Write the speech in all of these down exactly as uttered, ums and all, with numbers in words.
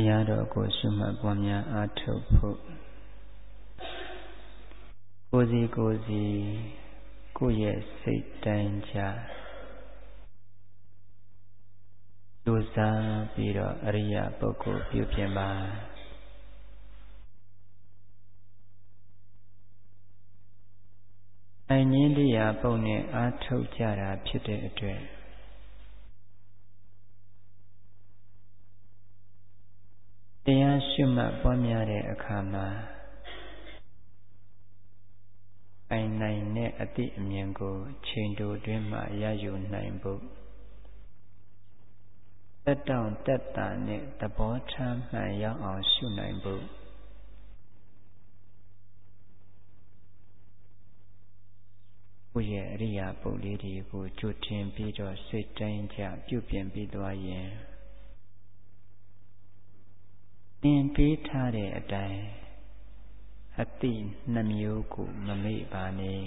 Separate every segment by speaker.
Speaker 1: တရားတော်ကိုရှုမှတ်ပွားများအားထုတ်ဖို့ကိုယ်စီကိုယ်စီကိုယ့်ရဲ့စိတ်တိုင်းကြကြိုးစားပြီးတော့အရိယာပုဂ္ဂိုလ်ပြုပြင်ပါအငြင်းတရားပုံနဲ့အားထုတ်ကြတာဖြစ်တဲ့အတွက်တရားရှုမှတ်ပွားများတဲ့အခါမှာအိုင်နိုင်တဲ့အတိအမြင်ကိုချိန်တိုတွင်မှရယူနိုင်ဖို့တက်တောင့်တက်တာနဲ့သဘောထားမှန်ရောက်အောင်ရှုနိုင်ဖို့ကိုယ့်ရဲ့အရိယာပုဂ္ဂိုလ်တွေကိုကြိုတင်ပြီးတော့စိတ်တိုင်းကြပြုပြင်ပြီးသွားရင်သင်ပေးထားတဲ့အတိုင်းအတိနှမျိုးကိုမမေ့ပါနဲ့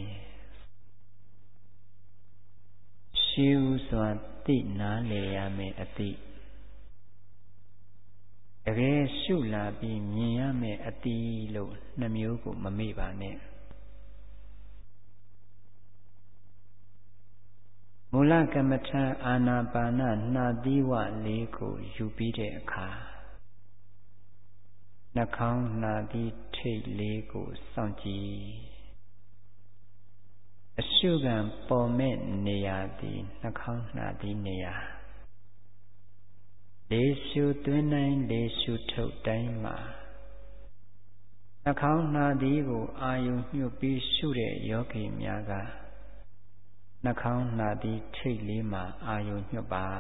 Speaker 1: ရှေးဥစွာသိနားလည်ရမယ်အတိတကယ်ရှုလာပြီးမြင်ရမယ်အတိလို့နှမျိုးကိုမမေ့ပါနဲ့မူလကမ္မထအာနာပါနနှာသီးဝလေးကိုယူပြီးတဲ့အခါနှာခေါင်းနှာသီးထိပ်လေးကိုစောင့်ကြည့်အရှုခံပေါ်မဲ့နေရာသည်နှာခေါင်းနှာသီးနေရာလေးရှုသွင်းတိုင်းလေးရှုထုတ်တိုင်းမှာနှာခေါင်းနှာသီးကိုအာယုံညှို့ပြီးရှုတဲ့ယောဂီများကနှာခေါင်းနှာသီးထိပ်လေးမှာအာယုံညှို့ပါ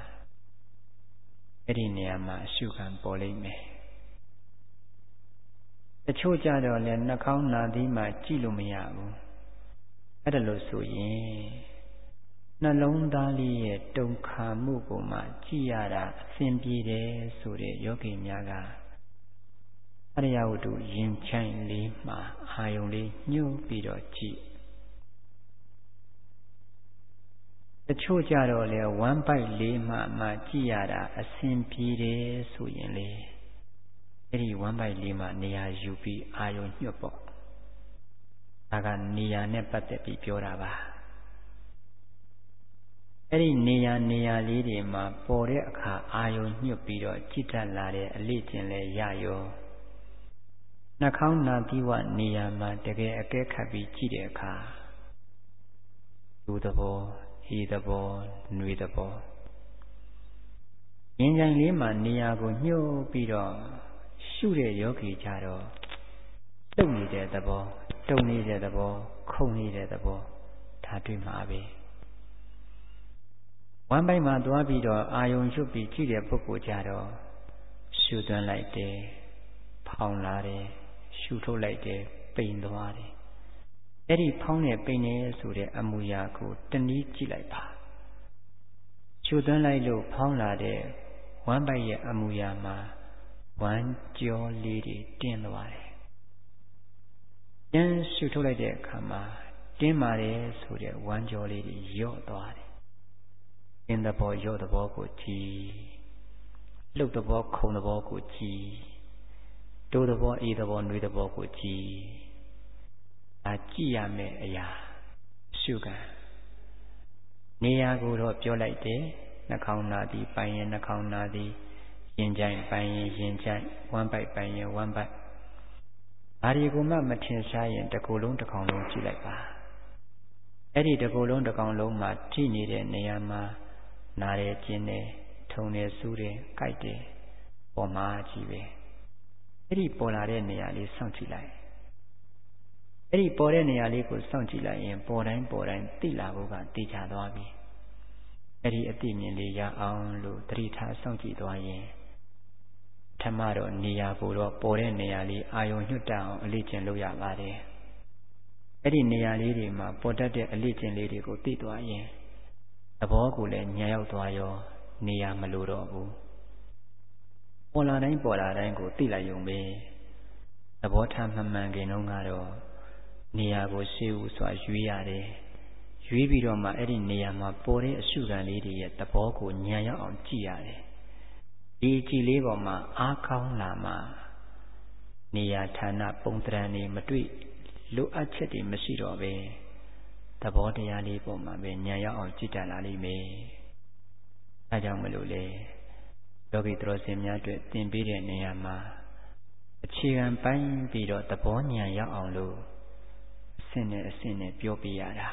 Speaker 1: အဲ့ဒီနေရာမှာအရှုခံပေါ်လိမ့်မယ်တချို့ကြတော့လည်းနှာခေါင်းနှာသီးမှာကြည့်လို့မရဘူးအဲ့ဒါလို့ဆိုရင်နှလုံးသားလေးရဲ့တုန်ခါမှုကိုမှကြည့်ရတာအဆင်ပြေတယ်ဆိုတဲ့ယောဂီများကအရိယဝတ္ထုရင်ချိုင်းလေးမှာအာယုံလေးညှို့ပြီးတော့ကြည့်တချို့ကြတော့လေဝမ်းပိုက်လေးမှမှကြည့်ရတာအဆင်ပြေတယ်ဆိုရင်လေအဲ့ဒီဝမ်းပိုက်လေးမှာနေရာယူပြီးအာယုံညှို့ပေါ့ဒါကနေရာနဲ့ပတ်သက်ပြီးပြောတာပါအဲ့ဒီနေရာနေရာလေးတွေမှာပေါ်တဲ့အခါအာယုံညှို့ပြီးတော့ကြည့်တတ်လာတဲ့အလေးကျင့်လဲရရောနှာခေါင်းနာသီးဝနေရာမှာတကယ်အကဲခတ်ပြီးကြည့်တဲ့အခါလူသဘောဤသဘောຫນွေသဘောရင်ကြိုင်လေးမှာနေရာကိုညှို့ပြီးတော့ရှုတဲ့ယောဂီကြတော့တုံနေတဲ့သဘောတုံနေတဲ့သဘောခုန်နေတဲ့သဘောဒါတွေ့မှာပဲဝမ်းပိုက်မှာသွားပြီးတော့အာယုံရွတ်ပြီးကြည့်တဲ့ပုဂ္ဂိုလ်ကြတော့ရှုသွင်းလိုက်တယ်ဖောင်းလာတယ်ရှုထုတ်လိုက်တယ်ပိန်သွားတယ်အဲ့ဒီဖောင်းတဲ့ပိန်နေဆိုတဲ့အမူအရာကိုတနည်းကြည့်လိုက်ပါရှုသွင်းလိုက်လို့ဖောင်းလာတဲ့ဝမ်းပိုက်ရဲ့အမူအရာမှာဝမ်းကြောလေးတွေတင်းသွားတယ်ကျန်ရှုထုတ်လိုက်တဲ့အခါမှာတင်းပါတယ်ဆိုတဲ့ဝမ်းကြောလေးတွေလျော့သွားတယ်တင်းသဘောလျော့သဘောကိုကြည်လှုပ်သဘောခုန်သဘောကိုကြည်တိုးသဘောအေးသဘောနှွေးသဘောကိုကြည်ဒါကြည့်ရမယ့်အရာရှုခံနေရာကိုတော့ပြောလိုက်တယ်နှာခေါင်းနာသည်ပိုင်ရင်နှာခေါင်းနာသည်ရင်ကြိုင်ပိုင်ရင်ရင်ကြိုင်ဝမ်းပိုက်ပိုင်ရင်ဝမ်းပိုက်ဘာတွေကိုမှမထင်ရှားရင်တစ်ခုလုံးတစ်ကောင်လုံးကြည့်လိုက်ပါအဲ့ဒီတစ်ခုလုံးတစ်ကောင်လုံးမှာထိနေတဲ့နေရာမှာနားတယ်ကျင်းတယ်ထုံတယ်စူးတယ်ကြိုက်တယ်ပေါ်မှာကြည့်ပဲအဲ့ဒီပေါ်လာတဲ့နေရာလေးစောင့်ကြည့်လိုက်အဲ့ဒီပေါ်တဲ့နေရာလေးကိုစောင့်ကြည့်လိုက်ရင်ပေါ်တိုင်းပေါ်တိုင်းသိလာဖို့ကသိချသွားပြီအဲ့ဒီအသိမြင်လေးရအောင်လို့သတိထားစောင့်ကြည့်သွားရင်ထမတော့နေရာကိုတော့ပေါ်တဲ့နေရာလေးအာယုံညွတ်တအောင်အလေးကျင့်လုပ်ရပါတယ်အဲ့ဒီနေရာလေးတွေမှာပေါ်တတ်တဲ့အလေးကျင့်လေးတွေကိုသိသွားရင်သဘောကိုလည်းညာရောက်သွားရောနေရာမလိုတော့ဘူးပေါ်လာတိုင်းပေါ်လာတိုင်းကိုသိလိုက်ရုံပဲသဘောထားမှန်မှန်ခင်တော့ကတော့နေရာကိုရှေးဥစွာရွေးရတယ်ရွေးပြီးတော့မှအဲ့ဒီနေရာမှာပေါ်တဲ့အရှုခံလေးတွေရဲ့သဘောကိုညာရောက်အောင်ကြည့်ရတယ်ဒီကြည်လေးပေါ်မှာအားကောင်းလာမှနေရာဌာနပုံသဏ္ဍာန်တွေမတွေ့လိုအပ်ချက်တွေမရှိတော့ပဲသဘောတရားလေးပေါ်မှာပဲဉာဏ်ရောက်အောင်ကြည်တတ်လာလိမ့်မယ်။အဲကြောင့်မလို့လေယောဂီတော်စင်များအတွက်သင်ပေးတဲ့နေရာမှာအခြေခံပိုင်းပြီးတော့သဘောဉာဏ်ရောက်အောင်လို့အဆင့်နဲ့အဆင့်နဲ့ပြောပြရတာ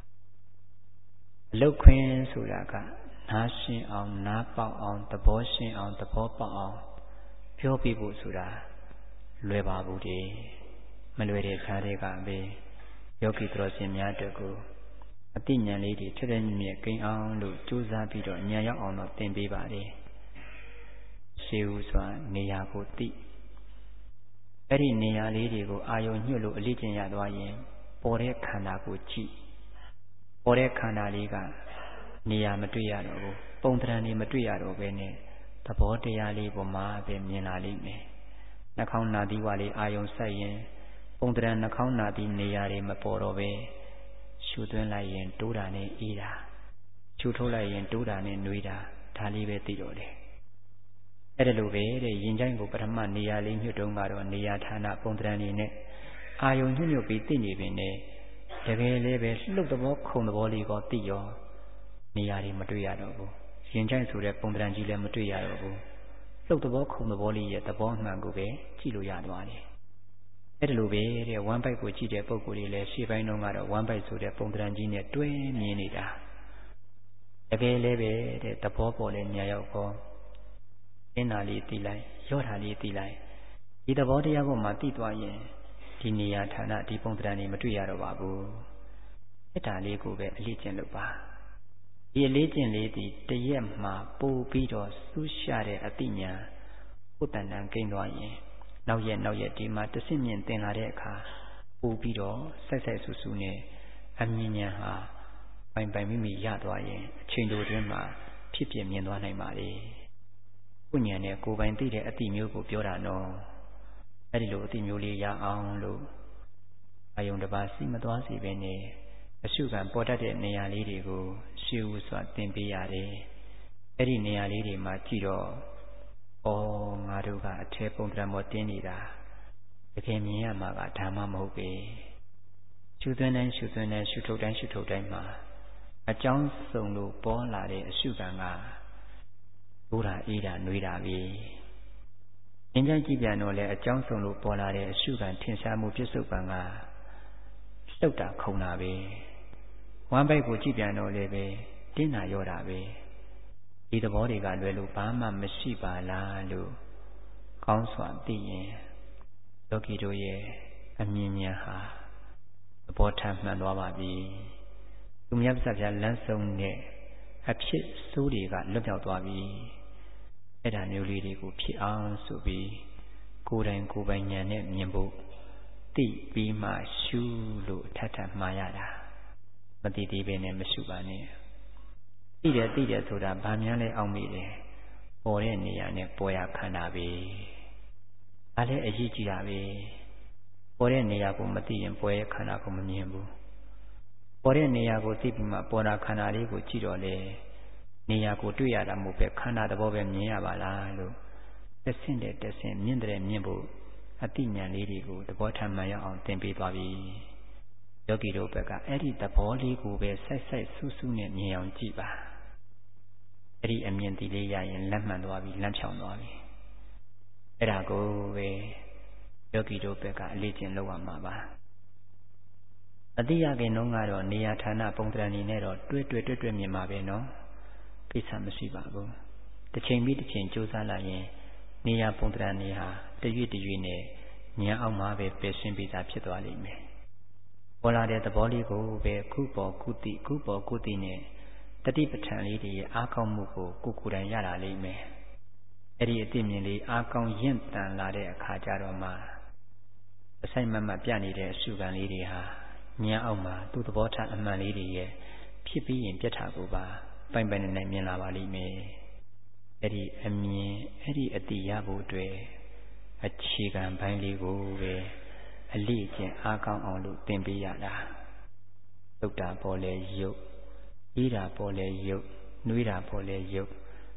Speaker 1: အလုတ်ခွင်းဆိုတာကနားရှင်းအောင်နားပေါက်အောင်သဘောရှင်းအောင်သဘောပေါက်အောင်ပြောပြဖို့ဆိုတာလွယ်ပါဘူးတည်းမလွယ်တဲ့ခြားတွေကပဲယောဂီတော်စင်များအတွက်ကိုအသိဉာဏ်လေးတွေထက်ထက်မြက်မြက်ကိန်းအောင်လို့ကြိုးစားပြီးတော့ဉာဏ်ရောက်အောင်တော့သင်ပေးပါတယ်ရှေးဦးစွာနေရာကိုသိအဲ့ဒီနေရာလေးတွေကိုအာယုံညွှတ်လို့အလေးကျင့်ရသွားရင်ပေါ်တဲ့ခန္ဓာကိုကြည့်ပေါ်တဲ့ခန္ဓာလေးကနေရာမတွေ့ရတော့ဘူးပုံသဏ္ဍာန်တွေမတွေ့ရတော့ဘဲနဲ့သဘောတရားလေးပေါ်မှာပဲမြင်လာလိမ့်မယ်နှာခေါင်းနာသီးဝါလေးအာယုံဆက်ရင်ပုံသဏ္ဍာန်နှာခေါင်းနာသီးနေရာတွေမပေါ်တော့ပဲရှုသွင်းလိုက်ရင်တိုးတာနဲ့အေးတာရှုထုတ်လိုက်ရင်တိုးတာနဲ့နှွေးတာဒါလေးပဲသိတော့တယ်အဲ့ဒါလိုပဲတဲ့ရင်ကြိုင်းကိုပထမနေရာလေးညွှတ်တုံးကတော့နေရာဌာနပုံသဏ္ဍာန်တွေနဲ့အာယုံညွှတ်ညွှတ်ပြီးသိနေပင်နဲ့တကယ်လည်းပဲလှုပ်သဘောခုံသဘောလေးကိုသိရောနေရာတွေမတွေ့ရတော့ဘူးရင်ကြိုင်းဆိုတဲ့ပုံသဏ္ဍာန်ကြီးလည်းမတွေ့ရတော့ဘူးလှုပ်သဘောခုံသဘောလေးရဲ့သဘောမှန်ကိုပဲကြည့်လို့ရသွားတယ်အဲ့ဒါလိုပဲတဲ့ဝမ်းပိုက်ကိုကြည့်တဲ့ပုံကိုယ်လေးလည်းရှေ့ပိုင်းတုန်းကတော့ဝမ်းပိုက်ဆိုတဲ့ပုံသဏ္ဍာန်ကြီးနဲ့တွဲမြင်နေတာတကယ်လည်းပဲတဲ့သဘောပေါ်လဲညာရောက်ကောအင်းနာလေးသိလိုက်ရော့တာလေးသိလိုက်ဒီသဘောတရားပေါ်မှာသိသွားရင်ဒီနေရာဌာနဒီပုံသဏ္ဍာန်တွေမတွေ့ရတော့ပါဘူးအဲ့ဒါလေးကိုပဲအလေးကျင့်လုပ်ပါဒီအလေးကျင့်လေးဒီတရက်မှာပို့ပြီးတော့စူးရှတဲ့အသိဉာဏ်ဥတ္တန်တန်ကိန်းသွားရင်နောက်ရက်နောက်ရက်ဒီမှာတဆင့်မြင့်သင်လာတဲ့အခါပို့ပြီးတော့ဆက်ဆက်ဆူဆူနဲ့အမြင်ဉာဏ်ဟာပိုင်ပိုင်မိမိရသွားရင်အချိန်တိုတွင်မှာဖြစ်ဖြစ်မြင်သွားနိုင်ပါလေကိုဉာဏ်နဲ့ကိုယ်ပိုင်သိတဲ့အသိမျိုးကိုပြောတာနော်အဲ့ဒီလိုအသိမျိုးလေးရအောင်လို့အယုံတစ်ပါးစီမသွားစီပဲနဲ့အရှုခံပေါ်တတ်တဲ့နေရာလေးတွေကိုရှေးဦးစွာသင်ပေးရတယ်အဲ့ဒီနေရာလေးတွေမှာကြည့်တော့ဩငါတို့ကအထဲပုံသဏ္ဍာန်ပေါ်တင်းနေတာတကယ်မြင်ရမှာကဓမ္မမဟုတ်ပဲရှုသွင်းတိုင်းရှုသွင်းတိုင်းရှုထုတ်တိုင်းရှုထုတ်တိုင်းမှာအကြောင်းစုံလို့ပေါ်လာတဲ့အရှုခံကတိုးတာအေးတာနှွေးတာပဲအင်းကြကြည့်ပြန်တော့လေအကြောင်းစုံလို့ပေါ်လာတဲ့အရှုခံထင်ရှားမှုပြစ္ဆုတ်ပံကလှုပ်တာခုံတာပဲဝမ်းပိုက်ကိုကြည့်ပြန်တော့လေပဲတင်းတာရောတာပဲဒီသဘောတွေကလွယ်လို့ဘာမှမရှိပါလားလို့ကောင်းစွာသိရင်ယောဂီတို့ရဲ့အမြင်ဉာဏ်ဟာသဘောထားမှန်သွားပါပြီသူမြတ်ပစ္စပြလမ်းဆုံးနဲ့အဖြစ်ဆိုးတွေကလွတ်မြောက်သွားပြီအဲ့ဒါမျိုးလေးတွေကိုဖြစ်အောင်ဆိုပြီးကိုယ်တိုင်ကိုယ်ပိုင်ဉာဏ်နဲ့မြင်ဖို့သိပြီးမှရှုလို့ထပ်ထပ်မှားရတာမသိသေးပဲနဲ့မရှုပါနဲ့သိတယ်သိတယ်ဆိုတာဗာများလဲအောင်မိတယ်ပေါ်တဲ့နေရာနဲ့ပေါ်ရခန္ဓာပဲဒါလည်းအရေးကြီးတာပဲပေါ်တဲ့နေရာကိုမသိရင်ပေါ်ရဲ့ခန္ဓာကိုမမြင်ဘူးပေါ်တဲ့နေရာကိုသိပြီးမှပေါ်တာခန္ဓာလေးကိုကြည့်တော့လေနေရာကိုတွေ့ရတာမဟုတ်ပဲခန္ဓာသဘောပဲမြင်ရပါလားလို့တစ်ဆင့်တဲ့တစ်ဆင့်မြင်တဲ့မြင်ဖို့အတိညာဏ်လေးတွေကိုသဘောထားမှန်ရအောင်သင်ပေးသွားပြီယောဂီတို့ဘက်ကအဲ့ဒီသဘောလေးကိုပဲဆက်ဆက်ဆူးဆူးနဲ့မြင်အောင်ကြည့်ပါအဲ့ဒီအမြင်တီလေးရရင်လက်မှန်သွားပြီလမ်းဖြောင်းသွားပြီအဲ့ဒါကိုပဲယောဂီတို့ဘက်ကအလေးကျင့်လုပ်ရမှာပါအတိယကိန်းတော့ကတော့နေရာဌာနပုံသဏ္ဍာန်နေနဲ့တော့တွဲတွဲတွဲတွဲမြင်မှာပဲနော်ကိစ္စမရှိပါဘူးတစ်ချိန်ပြီးတစ်ချိန်ကြိုးစားလာရင်နေရာပုံသဏ္ဍာန်နေဟာတရွေ့တရွေ့နဲ့ဉာဏ်အောက်မှာပဲပယ်ရှင်းပြီးသားဖြစ်သွားလိမ့်မယ်ပေါ်လာတဲ့သဘောလေးကိုပဲခုပေါ်ခုတိခုပေါ်ခုတိနဲ့တတိပဋ္ဌာန်လေးတွေရဲ့အားကောင်းမှုကိုကိုယ်ကိုယ်တိုင်ရလာလိမ့်မယ်အဲ့ဒီအသိမြင်လေးအားကောင်းရင့်တန်လာတဲ့အခါကျတော့မှအဆိုင်မမပြနေတဲ့အရှုခံလေးတွေဟာဉာဏ်အောက်မှာသူ့သဘောထားအမှန်လေးတွေရဲ့ဖြစ်ပြီးရင်ပြတ်တာကိုပါပိုင်ပိုင်နိုင်နိုင်မြင်လာပါလိမ့်မယ်အဲ့ဒီအမြင်အဲ့ဒီအတိရဖို့အတွက်အခြေခံပိုင်းလေးကိုပဲအလေးကျင့်အားကောင်းအောင်လို့သင်ပေးရတာသုတ်တာပေါ်လဲရုပ်အေးတာပေါ်လဲရုပ်နှွေးတာပေါ်လဲရုပ်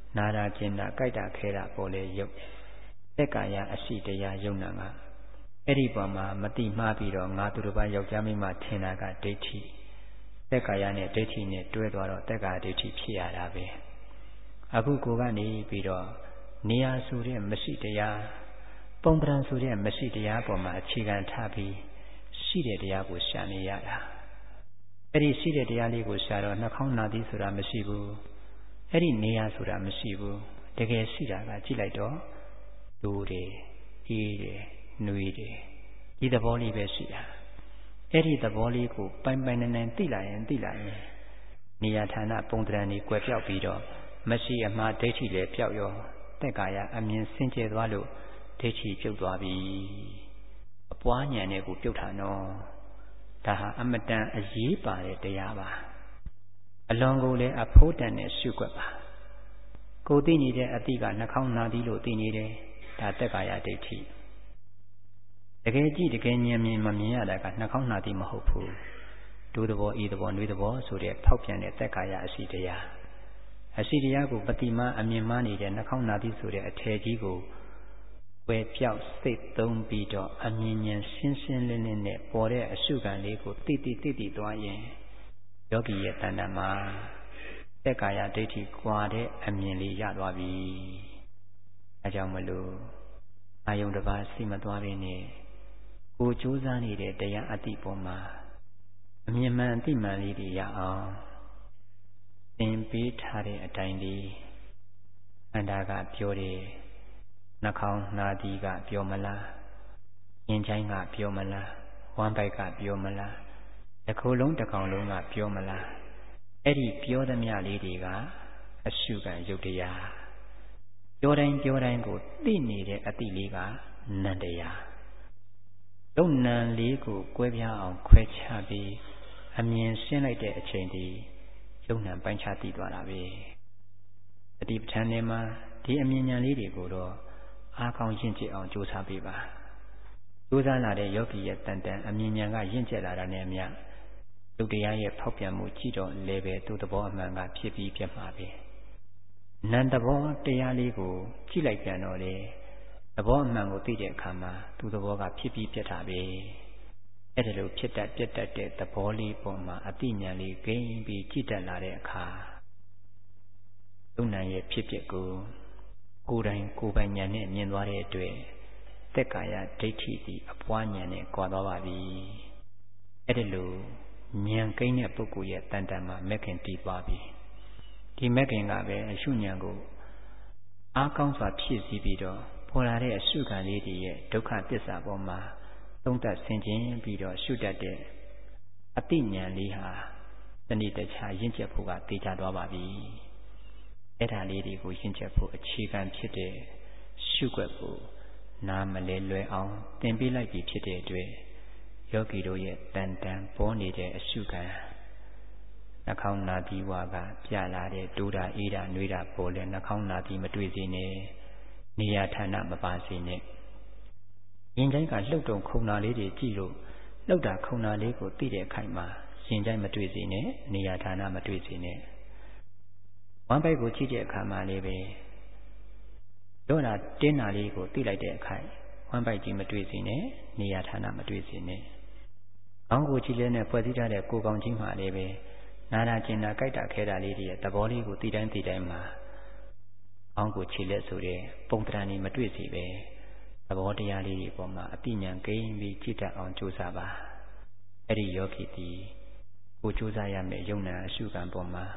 Speaker 1: နာရာကျင်တာကြိုက်တာခဲတာပေါ်လေရုပ်သက်ကာယအရှိတရားယုံနာကအဲ့ဒီပေါ်မှာမတိမှားပြီးတော့ငါသူတစ်ပါးယောက်ျားမိန်းမထင်တာကဒိဋ္ဌိသက်ကာယနဲ့ဒိဋ္ဌိနဲ့တွဲသွားတော့သက်ကာယဒိဋ္ဌိဖြစ်ရတာပဲအခုကိုကနေပြီးတော့နေရာဆိုတဲ့မရှိတရားပုံပဒံဆိုတဲ့မရှိတရားပေါ်မှာအခြေခံထားပြီးရှိတဲ့တရားကိုရှာနေရတာအဲ့ဒီရှိတဲ့တရားလေးကိုရှာတော့နှာခေါင်းနာသည်ဆိုတာမရှိဘူးအဲ့ဒီနေရာဆိုတာမရှိဘူးတကယ်ရှိတာကကြည့်လိုက်တော့ဒူးတယ်အေးတယ်နှွေးတယ်ဒီသဘောလေးပဲရှိတာအဲ့ဒီသဘောလေးကိုပိုင်ပိုင်နိုင်နိုင်သိလာရင်သိလာရင်နေရာဌာနပုံသဏ္ဍာန်တွေကွယ်ပြောက်ပြီးတော့မရှိအမှားဒိဋ္ဌိလည်းပျောက်ရောသက်ကာယအမြင်စင်ကြယ်သွားလို့ဒိဋ္ဌိပြုတ်သွားပြီအပွားဉာဏ်နဲ့ကိုပြုတ်တာနော်ဒါဟာအမတန်အရေးပါတဲ့တရားပါအလွန်ကိုလည်းအဖို့တန်တဲ့ရှုွက်ပါကိုသိနေတဲ့အတိကနှာခေါင်းနာသည်လို့သိနေတယ်ဒါသက်ကာယဒိဋ္ဌိတကယ်ကြည့်တကယ်ဉာဏ်မြင်မမြင်ရတာကနှာခေါင်းနာသည်မဟုတ်ဘူးဒုသဘောဤသဘောနှွေးသဘောဆိုတဲ့ဖောက်ပြန်တဲ့သက်ကာယအရှိတရားအရှိတရားကိုပတိမအမြင်မှနေတဲ့နှာခေါင်းနာသည်ဆိုတဲ့အထည်ကြီးကိုဝယ်ပြောက်စိတ်သုံးပြီးတော့အမြင်ဉာဏ်ရှင်းရှင်းလင်းလင်းနဲ့ပေါ်တဲ့အရှုခံလေးကိုတိတိတိတိသွားရင်ယောဂီရဲ့တဏ္ဍာမှာသက်ကာယဒိဋ္ဌိကွာတဲ့အမြင်လေးရသွားပြီအဲကြောင့်မလို့အာယုန်တစ်ပါးစိမသွားပြီနဲ့ကိုကြိုးစားနေတဲ့တရားအတိပေါ်မှာအမြင်မှန်အတိမှန်လေးတွေရအောင်သင်ပေးထားတဲ့အတိုင်းလေးအန္တာကပြောတယ်နှာခေါင်းနာသည်ကပြောမလားရင်ချိုင်းကပြောမလားဝမ်းပိုက်ကပြောမလားတစ်ခုလုံးတစ်ကောင်လုံးကပြောမလားအဲ့ဒီပြောသမျှလေးတွေကအရှုခံယုတ်တရားပြောတိုင်းပြောတိုင်းကိုသိနေတဲ့အတိလေးကနန္တရားယုတ်နံလေးကိုကွဲပြားအောင်ခွဲခြားပြီးအမြင်ရှင်းလိုက်တဲ့အချိန်ဒီယုတ်နံပိုင်းခြားသိသွားတာပဲအတိပဋ္ဌာန်ထဲမှာဒီအမြင်ဉာဏ်လေးတွေကိုတော့အားကောင်းရင့်ကျက်အောင်ကြိုးစားပေးပါကြိုးစားလာတဲ့ယောဂီရဲ့တန်တန်အမြင်ဉာဏ်ကရင့်ကျက်လာတာနဲ့အမျှယုတ်တရားရဲ့ဖောက်ပြန်မှုကြည့်တော့လည်းပဲသူ့သဘောအမှန်ကဖြစ်ပြီးပြတ်မှာပဲနံသဘောတရားလေးကိုကြည့်လိုက်ပြန်တော့လေသဘောအမှန်ကိုသိတဲ့အခါမှာသူ့သဘောကဖြစ်ပြီးပြတ်တာပဲအဲ့ဒါလိုဖြစ်တတ်ပြတ်တတ်တဲ့သဘောလေးပေါ်မှာအတိညာလေးဂိမ်းပြီးကြည့်တတ်လာတဲ့အခါယုတ်နံရဲ့ဖြစ်ဖြစ်ကိုကိုယ်တိုင်ကိုယ်ပိုင်ဉာဏ်နဲ့မြင်သွားတဲ့အတွက်သက်ကာယဒိဋ္ဌိသည်အပွားဉာဏ်နဲ့ကွာသွားပါပြီအဲ့ဒါလိုဉာဏ်ကိန်းတဲ့ပုဂ္ဂိုလ်ရဲ့တန်တန်မှာမက်ခင်တည်သွားပြီဒီမက်ခင်ကပဲအရှုဉာဏ်ကိုအားကောင်းစွာဖြည့်ဆည်းပြီးတော့ပေါ်လာတဲ့အရှုခံလေးတွေရဲ့ဒုက္ခသစ္စာပေါ်မှာသုံးသပ်ဆင်ခြင်ပြီးတော့ရှုတတ်တဲ့အတိဉာဏ်လေးဟာတဏှိတခြားရင့်ကျက်ဖို့ကသိကြသွားပါပြီအဲ့ဒါလေးတွေကိုရင့်ကျက်ဖို့အခြေခံဖြစ်တဲ့ရှုွက်ကိုနားမလဲလွယ်အောင်သင်ပေးလိုက်ပြီဖြစ်တဲ့အတွက်ယောဂီတို့ရဲ့တန်တန်ပေါ်နေတဲ့အရှုခံနှာခေါင်းနာပြီးဝါကပြလာတဲ့ဒိုးတာအေးတာနှွေးတာပေါ်လဲနှာခေါင်းနာပြီးမတွေ့စေနဲ့နေရာဌာနမပါစေနဲ့ရင်ချိုင်းကလှုပ်တုံခုံတာလေးတွေကြည့်လို့လှုပ်တာခုံတာလေးကိုသိတဲ့အခိုက်မှာရင်ချိုင်းမတွေ့စေနဲ့နေရာဌာနမတွေ့စေနဲ့ဝမ်းပိုက်ကိုကြည့်တဲ့အခါမှာလေးပဲတော့တာတင်းတာလေးကိုသိလိုက်တဲ့အခိုက်ဝမ်းပိုက်ကြီးမတွေ့စေနဲ့နေရာဌာနမတွေ့စေနဲ့ခေါင်းကိုကြည့်လဲနဲ့ဖွဲ့စည်းထားတဲ့ကိုယ်ကောင်ကြီးမှလည်းပဲနာနာကျင်နာကြိုက်တာခဲတာလေးတွေရဲ့သဘောလေးကိုသိတိုင်းသိတိုင်းမှာခေါင်းကိုခြေလက်ဆိုတဲ့ပုံတရံကြီးမတွေ့စေပဲသဘောတရားလေးတွေပေါ်မှာအတိညာကိန်းပြီးကြည့်တတ်အောင်ကြိုးစားပါအဲ့ဒီယောဂီတီကိုကြိုးစားရမယ့်ယုံနာအရှုခံပေါ်မှာ